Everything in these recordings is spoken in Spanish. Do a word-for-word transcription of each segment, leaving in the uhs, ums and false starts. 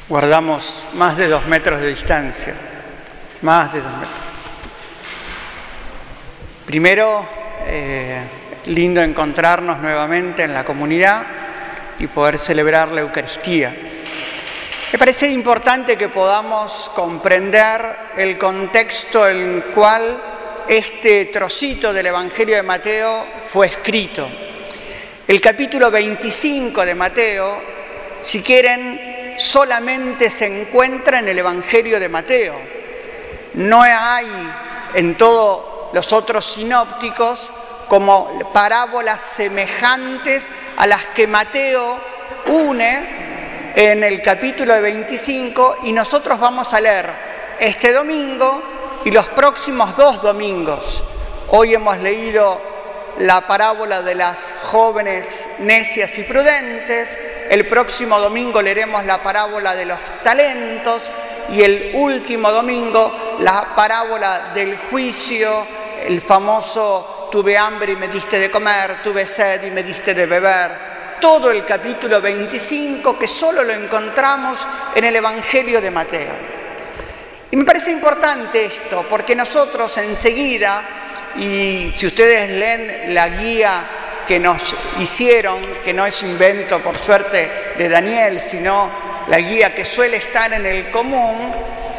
Guardamos más de dos metros de distancia, más de dos metros. Primero, eh, lindo encontrarnos nuevamente en la comunidad y poder celebrar la Eucaristía. Me parece importante que podamos comprender el contexto en el cual este trocito del Evangelio de Mateo fue escrito. El capítulo veinticinco de Mateo, si quieren, solamente se encuentra en el Evangelio de Mateo. No hay en todos los otros sinópticos como parábolas semejantes a las que Mateo une en el capítulo veinticinco, y nosotros vamos a leer este domingo y los próximos dos domingos. Hoy hemos leído la parábola de las jóvenes necias y prudentes, el próximo domingo leeremos la parábola de los talentos y el último domingo la parábola del juicio, el famoso tuve hambre y me diste de comer, tuve sed y me diste de beber. Todo el capítulo veinticinco que solo lo encontramos en el Evangelio de Mateo. Y me parece importante esto porque nosotros enseguida, y si ustedes leen la guía que nos hicieron, que no es invento por suerte de Daniel, sino la guía que suele estar en el común,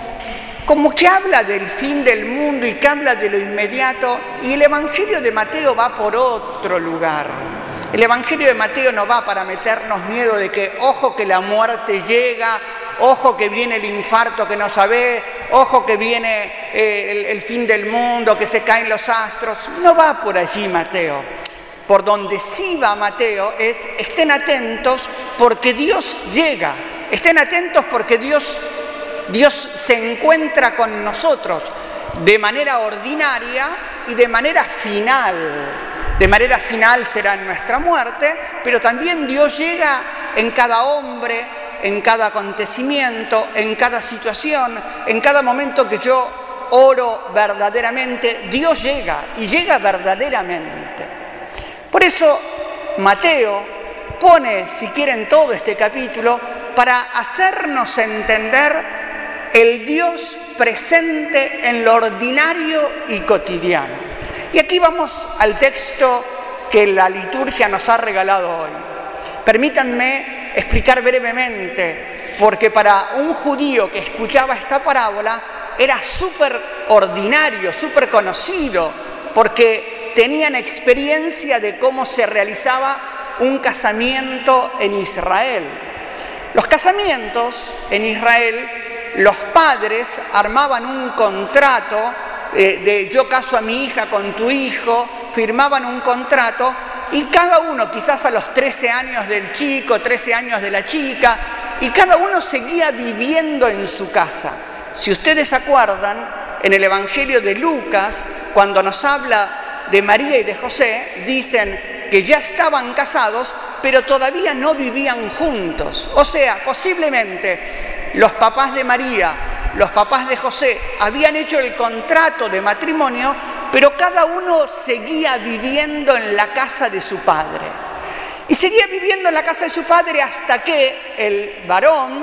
como que habla del fin del mundo y que habla de lo inmediato, y el Evangelio de Mateo va por otro lugar. El Evangelio de Mateo no va para meternos miedo de que, ojo que la muerte llega, ojo que viene el infarto que no sabe, ojo que viene eh, el, el fin del mundo, que se caen los astros. No va por allí Mateo. Por donde sí va Mateo es, estén atentos porque Dios llega. Estén atentos porque Dios, Dios se encuentra con nosotros de manera ordinaria y de manera final. De manera final será en nuestra muerte, pero también Dios llega en cada hombre, en cada acontecimiento, en cada situación, en cada momento que yo oro verdaderamente, Dios llega y llega verdaderamente. Por eso Mateo pone, si quieren, todo este capítulo para hacernos entender el Dios presente en lo ordinario y cotidiano. Y aquí vamos al texto que la liturgia nos ha regalado hoy. Permítanme explicar brevemente, porque para un judío que escuchaba esta parábola era súper ordinario, súper conocido, porque tenían experiencia de cómo se realizaba un casamiento en Israel. Los casamientos en Israel, los padres armaban un contrato eh, de yo caso a mi hija con tu hijo, firmaban un contrato y cada uno, quizás a los trece años del chico, trece años de la chica, y cada uno seguía viviendo en su casa. Si ustedes se acuerdan, en el Evangelio de Lucas, cuando nos habla de María y de José, dicen que ya estaban casados, pero todavía no vivían juntos. O sea, posiblemente los papás de María, los papás de José, habían hecho el contrato de matrimonio, pero cada uno seguía viviendo en la casa de su padre. Y seguía viviendo en la casa de su padre hasta que el varón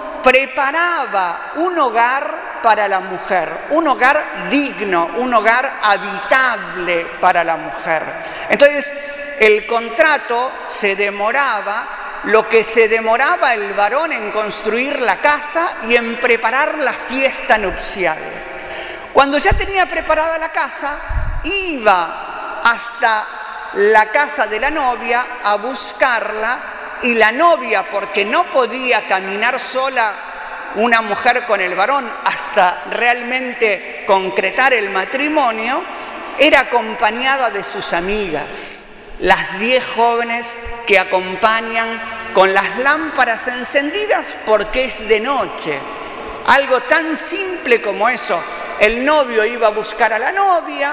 preparaba un hogar para la mujer, un hogar digno, un hogar habitable para la mujer. Entonces, el contrato se demoraba lo que se demoraba el varón en construir la casa y en preparar la fiesta nupcial. Cuando ya tenía preparada la casa, iba hasta la casa de la novia a buscarla, y la novia, porque no podía caminar sola una mujer con el varón hasta realmente concretar el matrimonio, era acompañada de sus amigas, las diez jóvenes que acompañan con las lámparas encendidas porque es de noche. Algo tan simple como eso. El novio iba a buscar a la novia,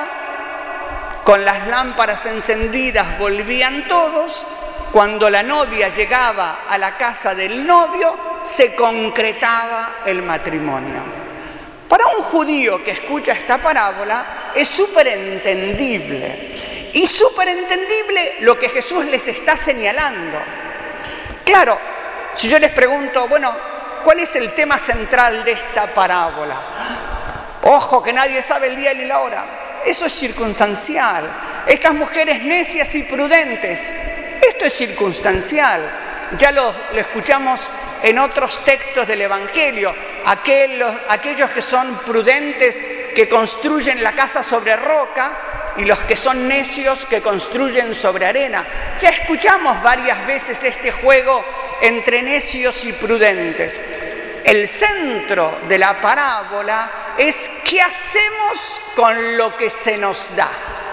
con las lámparas encendidas volvían todos. Cuando la novia llegaba a la casa del novio, se concretaba el matrimonio. Para un judío que escucha esta parábola es súper entendible. Y súper entendible lo que Jesús les está señalando. Claro, si yo les pregunto, bueno, ¿cuál es el tema central de esta parábola? Ojo, que nadie sabe el día ni la hora. Eso es circunstancial. Estas mujeres necias y prudentes, esto es circunstancial. Ya lo, lo escuchamos en otros textos del Evangelio. Aquellos, aquellos que son prudentes, que construyen la casa sobre roca, y los que son necios, que construyen sobre arena. Ya escuchamos varias veces este juego entre necios y prudentes. El centro de la parábola es ¿qué hacemos con lo que se nos da?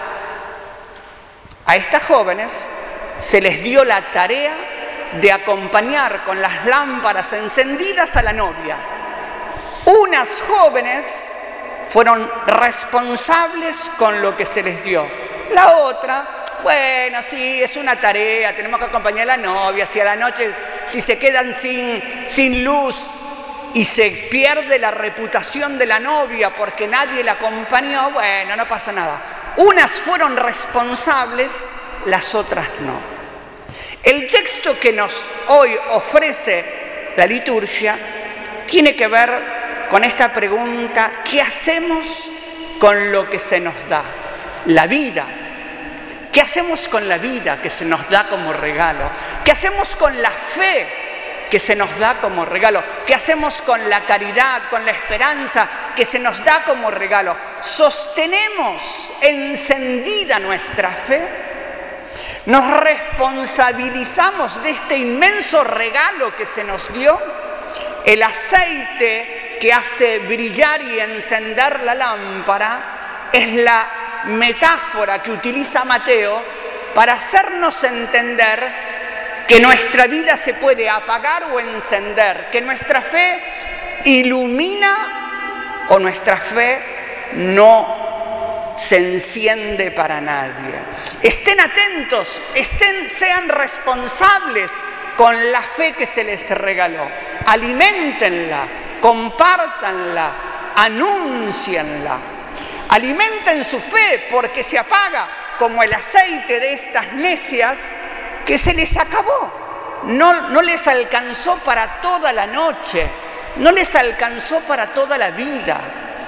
A estas jóvenes se les dio la tarea de acompañar con las lámparas encendidas a la novia. Unas jóvenes fueron responsables con lo que se les dio. La otra, bueno, sí, es una tarea, tenemos que acompañar a la novia. Si a la noche, si se quedan sin, sin luz y se pierde la reputación de la novia porque nadie la acompañó, bueno, no pasa nada. Unas fueron responsables, las otras no. El texto que nos hoy ofrece la liturgia tiene que ver con esta pregunta: ¿qué hacemos con lo que se nos da? La vida. ¿Qué hacemos con la vida que se nos da como regalo? ¿Qué hacemos con la fe que se nos da como regalo? ¿Qué hacemos con la caridad, con la esperanza que se nos da como regalo? ¿Sostenemos encendida nuestra fe? ¿Nos responsabilizamos de este inmenso regalo que se nos dio? El aceite que hace brillar y encender la lámpara es la metáfora que utiliza Mateo para hacernos entender que nuestra vida se puede apagar o encender, que nuestra fe ilumina o nuestra fe no se enciende para nadie. Estén atentos, estén, sean responsables con la fe que se les regaló. Aliméntenla, compártanla, anúncienla. Alimenten su fe, porque se apaga como el aceite de estas necias que se les acabó. No, no les alcanzó para toda la noche, no les alcanzó para toda la vida.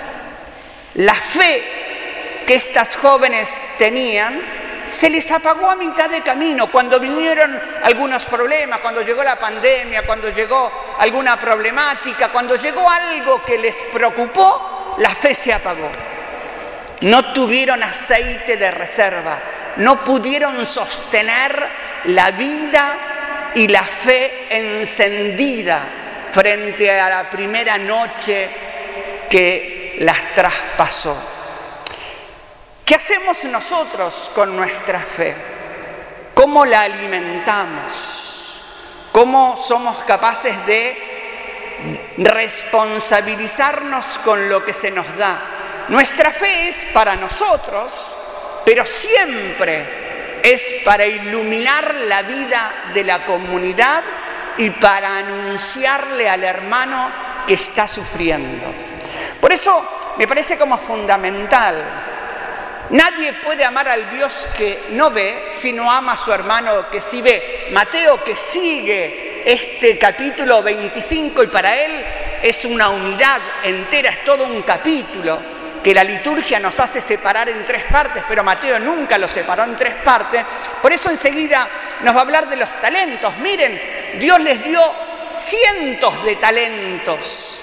La fe que estas jóvenes tenían se les apagó a mitad de camino, cuando vinieron algunos problemas, cuando llegó la pandemia, cuando llegó alguna problemática, cuando llegó algo que les preocupó, la fe se apagó. No tuvieron aceite de reserva, no pudieron sostener la vida y la fe encendida frente a la primera noche que las traspasó. ¿Qué hacemos nosotros con nuestra fe? ¿Cómo la alimentamos? ¿Cómo somos capaces de responsabilizarnos con lo que se nos da? Nuestra fe es para nosotros, pero siempre es para iluminar la vida de la comunidad y para anunciarle al hermano que está sufriendo. Por eso me parece como fundamental. Nadie puede amar al Dios que no ve si no ama a su hermano que sí ve. Mateo, que sigue este capítulo veinticinco, y para él es una unidad entera, es todo un capítulo que la liturgia nos hace separar en tres partes, pero Mateo nunca lo separó en tres partes. Por eso enseguida nos va a hablar de los talentos. Miren, Dios les dio cientos de talentos.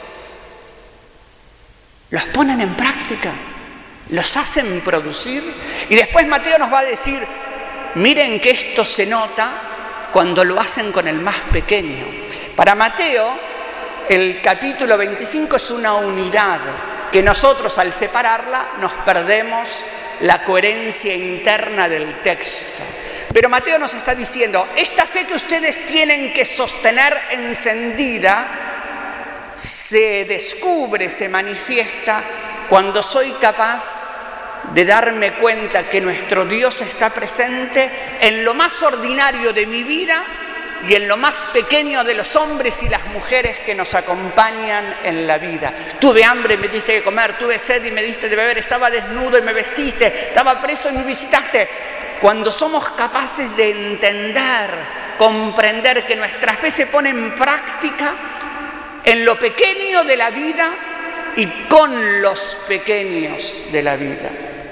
Los ponen en práctica, los hacen producir, y después Mateo nos va a decir: miren que esto se nota cuando lo hacen con el más pequeño. Para Mateo, el capítulo veinticinco es una unidad que nosotros, al separarla, nos perdemos la coherencia interna del texto. Pero Mateo nos está diciendo: esta fe que ustedes tienen que sostener encendida se descubre, se manifiesta cuando soy capaz de darme cuenta que nuestro Dios está presente en lo más ordinario de mi vida y en lo más pequeño de los hombres y las mujeres que nos acompañan en la vida. Tuve hambre y me diste de comer, tuve sed y me diste de beber, estaba desnudo y me vestiste, estaba preso y me visitaste. Cuando somos capaces de entender, comprender que nuestra fe se pone en práctica, en lo pequeño de la vida y con los pequeños de la vida.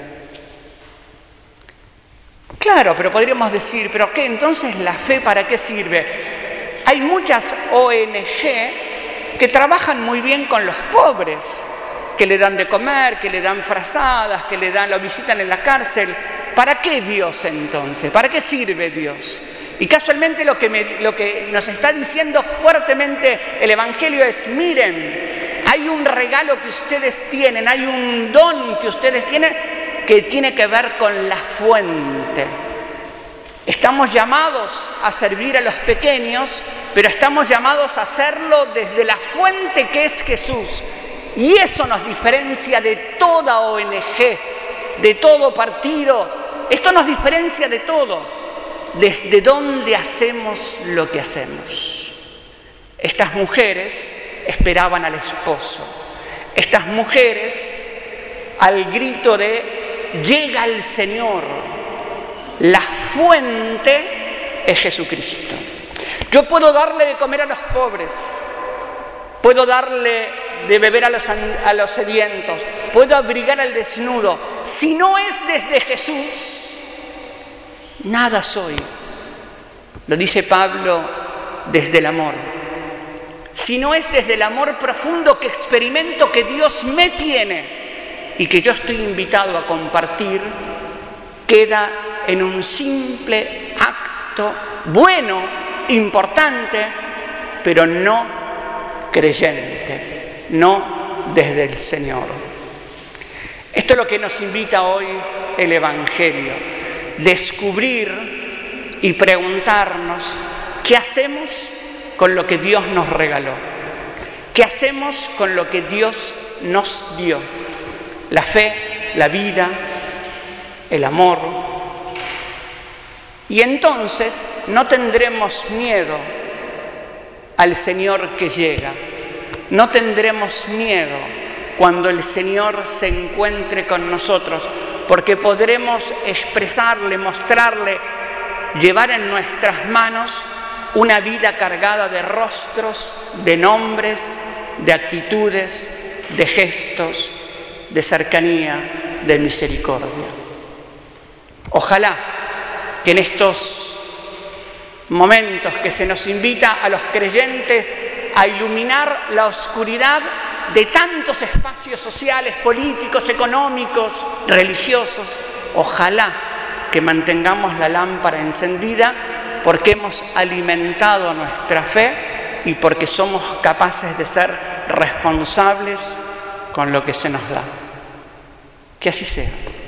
Claro, pero podríamos decir, ¿pero qué? Entonces, ¿la fe para qué sirve? Hay muchas O N Ge que trabajan muy bien con los pobres, que le dan de comer, que le dan frazadas, que le dan, lo visitan en la cárcel. ¿Para qué Dios entonces? ¿Para qué sirve Dios? Y casualmente lo que, me, lo que nos está diciendo fuertemente el Evangelio es, miren, hay un regalo que ustedes tienen, hay un don que ustedes tienen que tiene que ver con la fuente. Estamos llamados a servir a los pequeños, pero estamos llamados a hacerlo desde la fuente que es Jesús. Y eso nos diferencia de toda O N Ge, de todo partido. Esto nos diferencia de todo. ¿Desde dónde hacemos lo que hacemos? Estas mujeres esperaban al esposo. Estas mujeres, al grito de llega el Señor, la fuente es Jesucristo. Yo puedo darle de comer a los pobres, puedo darle de beber a los, a los sedientos, puedo abrigar al desnudo. Si no es desde Jesús, nada soy. Lo dice Pablo desde el amor. Si no es desde el amor profundo que experimento que Dios me tiene y que yo estoy invitado a compartir, queda en un simple acto bueno, importante, pero no creyente, no desde el Señor. Esto es lo que nos invita hoy el Evangelio. Descubrir y preguntarnos qué hacemos con lo que Dios nos regaló, qué hacemos con lo que Dios nos dio, la fe, la vida, el amor. Y entonces no tendremos miedo al Señor que llega, no tendremos miedo cuando el Señor se encuentre con nosotros, porque podremos expresarle, mostrarle, llevar en nuestras manos una vida cargada de rostros, de nombres, de actitudes, de gestos, de cercanía, de misericordia. Ojalá que en estos momentos que se nos invita a los creyentes a iluminar la oscuridad de tantos espacios sociales, políticos, económicos, religiosos, ojalá que mantengamos la lámpara encendida porque hemos alimentado nuestra fe y porque somos capaces de ser responsables con lo que se nos da. Que así sea.